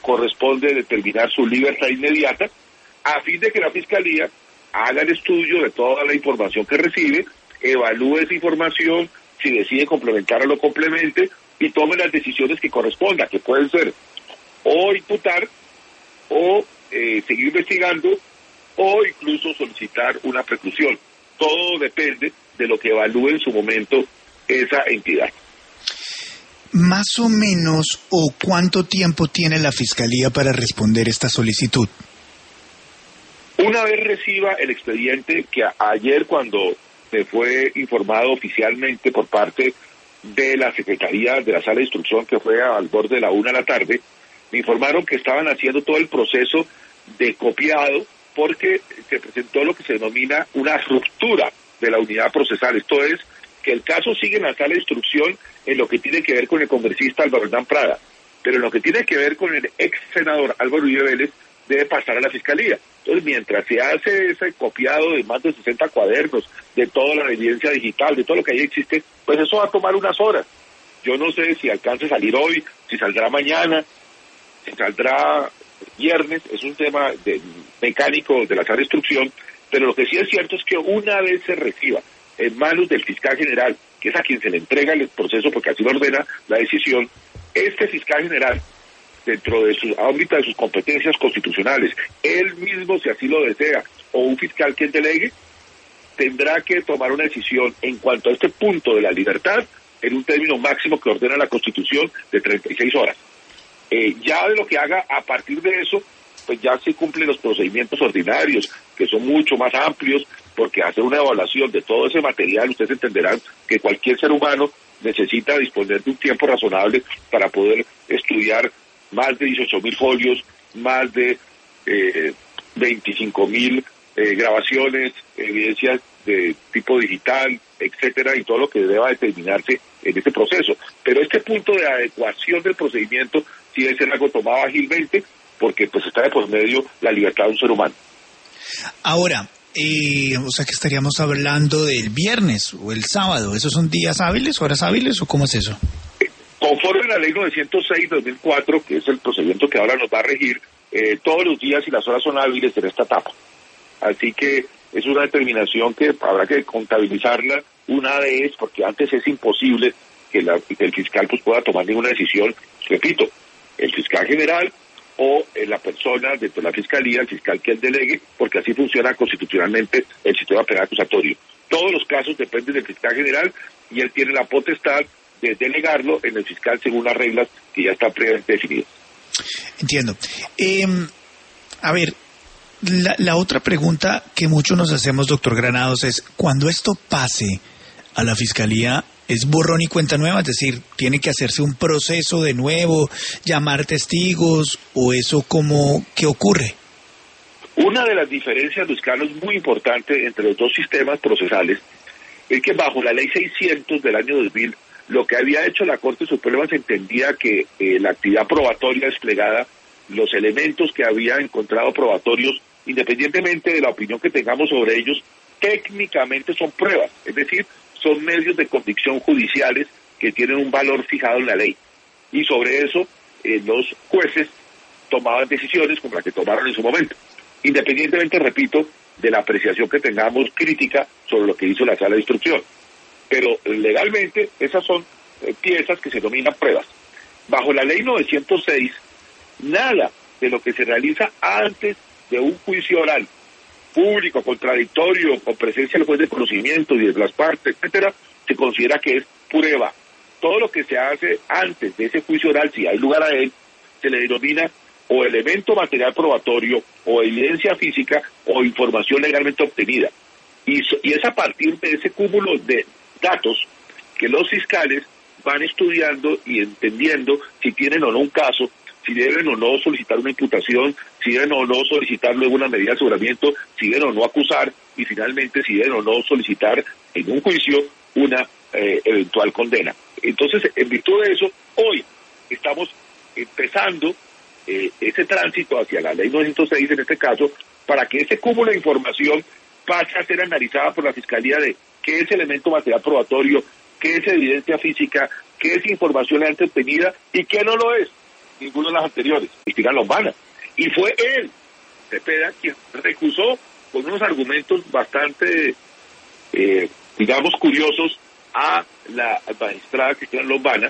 corresponde determinar su libertad inmediata, a fin de que la Fiscalía haga el estudio de toda la información que recibe, evalúe esa información, si decide complementarla lo complemente, y tome las decisiones que correspondan, que pueden ser o imputar, o seguir investigando, o incluso solicitar una preclusión. Todo depende de lo que evalúe en su momento esa entidad. Más o menos, ¿o cuánto tiempo tiene la Fiscalía para responder esta solicitud? Una vez reciba el expediente, que ayer cuando se fue informado oficialmente por parte de la Secretaría de la Sala de Instrucción, que fue al borde de la 1 de la tarde, me informaron que estaban haciendo todo el proceso de copiado porque se presentó lo que se denomina una ruptura de la unidad procesal. Esto es, que el caso sigue en la Sala de Instrucción en lo que tiene que ver con el congresista Álvaro Hernán Prada, pero en lo que tiene que ver con el ex senador Álvaro Uribe Vélez debe pasar a la Fiscalía. Entonces, mientras se hace ese copiado de más de 60 cuadernos, de toda la evidencia digital, de todo lo que ahí existe, pues eso va a tomar unas horas. Yo no sé si alcance a salir hoy, si saldrá mañana, si saldrá viernes, es un tema mecánico de la Sala de Instrucción, pero lo que sí es cierto es que una vez se reciba en manos del fiscal general, que es a quien se le entrega el proceso porque así lo ordena la decisión, este fiscal general, dentro de su ámbito de sus competencias constitucionales, él mismo, si así lo desea, o un fiscal que él delegue, tendrá que tomar una decisión en cuanto a este punto de la libertad en un término máximo que ordena la Constitución de 36 horas. Ya de lo que haga a partir de eso, pues ya se cumplen los procedimientos ordinarios, que son mucho más amplios, porque hacer una evaluación de todo ese material, ustedes entenderán que cualquier ser humano necesita disponer de un tiempo razonable para poder estudiar más de 18.000 folios, más de 25.000 grabaciones, evidencias de tipo digital, etcétera, y todo lo que deba determinarse en este proceso. Pero este punto de adecuación del procedimiento sí debe ser algo tomado ágilmente, porque pues está de por medio la libertad de un ser humano. Ahora, o sea que estaríamos hablando del viernes o el sábado. ¿Esos son días hábiles, horas hábiles o cómo es eso? Conforme a la ley 906-2004, que es el procedimiento que ahora nos va a regir, todos los días y las horas son hábiles en esta etapa. Así que es una determinación que habrá que contabilizarla una vez, porque antes es imposible que el fiscal pues pueda tomar ninguna decisión. Repito, el fiscal general o la persona dentro de la fiscalía, el fiscal que él delegue, porque así funciona constitucionalmente el sistema penal acusatorio. Todos los casos dependen del fiscal general y él tiene la potestad de delegarlo en el fiscal según las reglas que ya están previamente definidas. Entiendo. A ver, la otra pregunta que muchos nos hacemos, doctor Granados, es cuando esto pase a la fiscalía, ¿es borrón y cuenta nueva? Es decir, ¿tiene que hacerse un proceso de nuevo, llamar testigos o eso qué ocurre? Una de las diferencias, Luis Carlos, muy importante entre los dos sistemas procesales es que bajo la ley 600 del año 2000, lo que había hecho la Corte Suprema se entendía que la actividad probatoria desplegada, los elementos que había encontrado probatorios, independientemente de la opinión que tengamos sobre ellos, técnicamente son pruebas, es decir, son medios de convicción judiciales que tienen un valor fijado en la ley. Y sobre eso los jueces tomaban decisiones como las que tomaron en su momento, independientemente, repito, de la apreciación que tengamos crítica sobre lo que hizo la Sala de Instrucción. Pero legalmente esas son piezas que se denominan pruebas. Bajo la ley 906, nada de lo que se realiza antes de un juicio oral, público, contradictorio, con presencia del juez de conocimiento y de las partes, etcétera, se considera que es prueba. Todo lo que se hace antes de ese juicio oral, si hay lugar a él, se le denomina o elemento material probatorio, o evidencia física, o información legalmente obtenida. Y es a partir de ese cúmulo de datos que los fiscales van estudiando y entendiendo si tienen o no un caso, si deben o no solicitar una imputación, si deben o no solicitar luego una medida de aseguramiento, si deben o no acusar, y finalmente si deben o no solicitar en un juicio una eventual condena. Entonces, en virtud de eso, hoy estamos empezando ese tránsito hacia la ley 906 en este caso, para que ese cúmulo de información pase a ser analizada por la Fiscalía de qué es elemento material probatorio, qué es evidencia física, qué es información antes obtenida y qué no lo es. ninguno de las anteriores, Cristina Lombana. Y fue él, Cepeda, quien recusó con unos argumentos bastante, digamos, curiosos a la magistrada Cristina Lombana,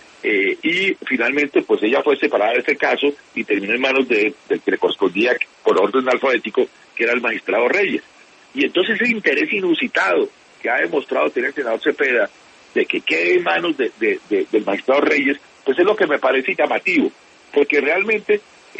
y finalmente pues ella fue separada de ese caso y terminó en manos del que le correspondía por orden alfabético, que era el magistrado Reyes. Y entonces ese interés inusitado que ha demostrado tener el senador Cepeda de que quede en manos del magistrado Reyes, pues es lo que me parece llamativo, porque realmente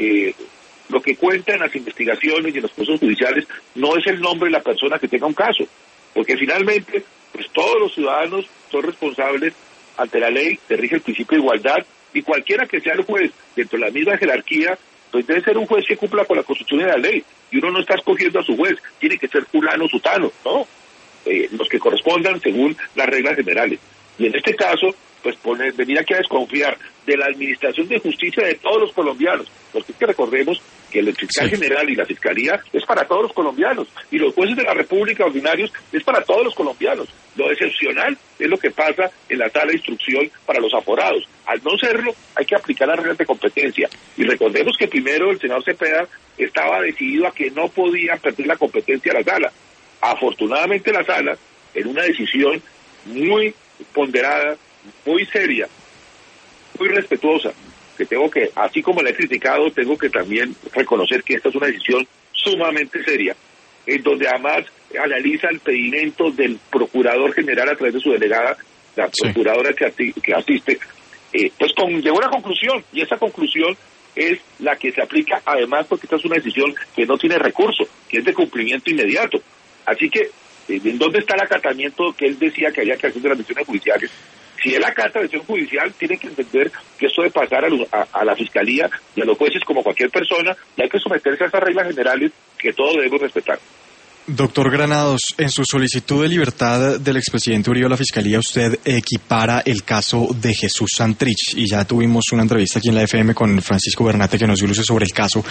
lo que cuenta en las investigaciones y en los procesos judiciales no es el nombre de la persona que tenga un caso, porque finalmente pues todos los ciudadanos son responsables ante la ley, se rige el principio de igualdad, y cualquiera que sea el juez dentro de la misma jerarquía, pues debe ser un juez que cumpla con la Constitución y la ley, y uno no está escogiendo a su juez, tiene que ser fulano o sutano, ¿no? Los que correspondan según las reglas generales. Y en este caso, pues venir aquí a desconfiar de la administración de justicia de todos los colombianos, porque es que recordemos que el fiscal general y la fiscalía es para todos los colombianos, y los jueces de la República ordinarios es para todos los colombianos. Lo excepcional es lo que pasa en la sala de instrucción para los aforados. Al no serlo, hay que aplicar las reglas de competencia. Y recordemos que primero el senador Cepeda estaba decidido a que no podía perder la competencia a la sala. Afortunadamente la sala, en una decisión muy ponderada, muy seria, muy respetuosa, que tengo que, así como la he criticado, tengo que también reconocer que esta es una decisión sumamente seria, en donde además analiza el pedimento del procurador general a través de su delegada, la procuradora que asiste, pues llegó a una conclusión, y esa conclusión es la que se aplica además porque esta es una decisión que no tiene recurso, que es de cumplimiento inmediato. Así que, ¿en dónde está el acatamiento que él decía que había que hacer de las decisiones judiciales? Si él acata la decisión judicial, tiene que entender que esto debe pasar a la fiscalía y a los jueces como cualquier persona, y hay que someterse a esas reglas generales que todos debemos respetar. Doctor Granados, en su solicitud de libertad del expresidente Uribe a la Fiscalía, usted equipara el caso de Jesús Santrich, y ya tuvimos una entrevista aquí en la FM con Francisco Bernate que nos dio luces sobre el caso.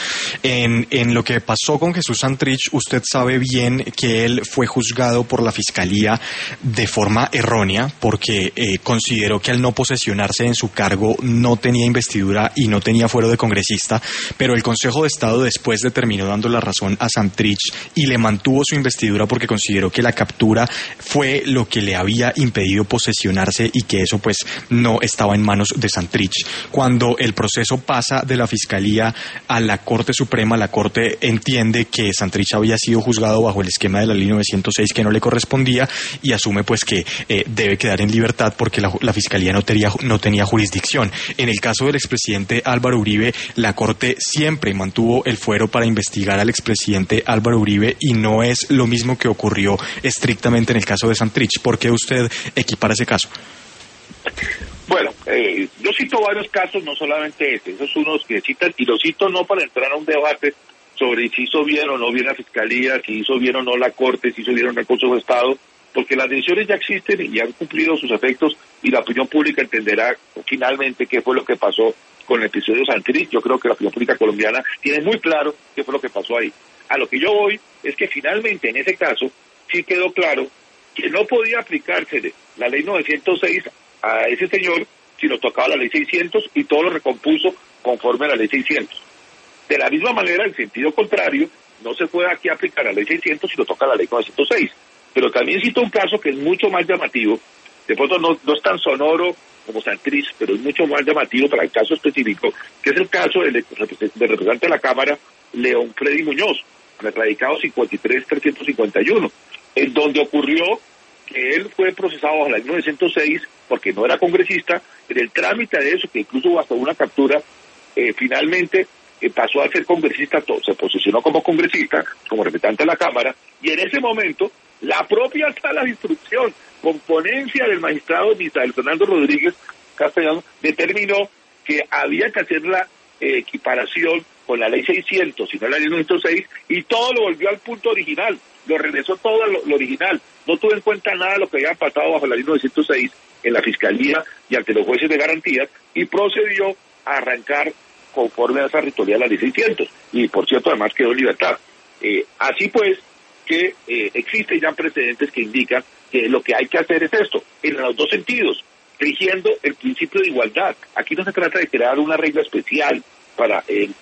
En lo que pasó con Jesús Santrich, usted sabe bien que él fue juzgado por la Fiscalía de forma errónea, porque consideró que al no posesionarse en su cargo no tenía investidura y no tenía fuero de congresista, pero el Consejo de Estado después le terminó dando la razón a Santrich y le mantuvo su investidura porque consideró que la captura fue lo que le había impedido posesionarse y que eso pues no estaba en manos de Santrich. Cuando el proceso pasa de la Fiscalía a la Corte Suprema, la Corte entiende que Santrich había sido juzgado bajo el esquema de la Ley 906 que no le correspondía y asume pues que debe quedar en libertad porque la Fiscalía no tenía jurisdicción. En el caso del expresidente Álvaro Uribe, la Corte siempre mantuvo el fuero para investigar al expresidente Álvaro Uribe y no es lo mismo que ocurrió estrictamente en el caso de Santrich. ¿Por qué usted equipara ese caso? Bueno, yo cito varios casos, no solamente este, esos son unos que citan, y los cito no para entrar a un debate sobre si hizo bien o no bien la Fiscalía, si hizo bien o no la Corte, si hizo bien o no el Consejo de Estado, porque las decisiones ya existen y han cumplido sus efectos y la opinión pública entenderá finalmente qué fue lo que pasó con el episodio Santrich. Yo creo que la opinión pública colombiana tiene muy claro qué fue lo que pasó ahí. A lo que yo voy es que finalmente en ese caso sí quedó claro que no podía aplicársele la ley 906 a ese señor, sino tocaba la ley 600 y todo lo recompuso conforme a la ley 600. De la misma manera, en sentido contrario, no se puede aquí aplicar la ley 600 sino toca la ley 906. Pero también cito un caso que es mucho más llamativo, de pronto no es tan sonoro como Santrich, pero es mucho más llamativo para el caso específico, que es el caso del representante de la Cámara, León Freddy Muñoz, radicado 53-351, en donde ocurrió que él fue procesado bajo la ley 906 porque no era congresista. En el trámite de eso, que incluso hubo hasta una captura, finalmente pasó a ser congresista, se posicionó como congresista, como representante de la Cámara, y en ese momento la propia sala de instrucción, con ponencia del magistrado Misael Fernando Rodríguez Castellano, determinó que había que hacer la equiparación con la ley 600 y no la ley 906, y todo lo volvió al punto original, lo regresó todo a lo original, no tuvo en cuenta nada de lo que había pasado bajo la ley 906 en la Fiscalía y ante los jueces de garantías, y procedió a arrancar conforme a esa ritualidad de la ley 600, y por cierto además quedó en libertad. Así pues, que existen ya precedentes que indican que lo que hay que hacer es esto, en los dos sentidos, rigiendo el principio de igualdad. Aquí no se trata de crear una regla especial para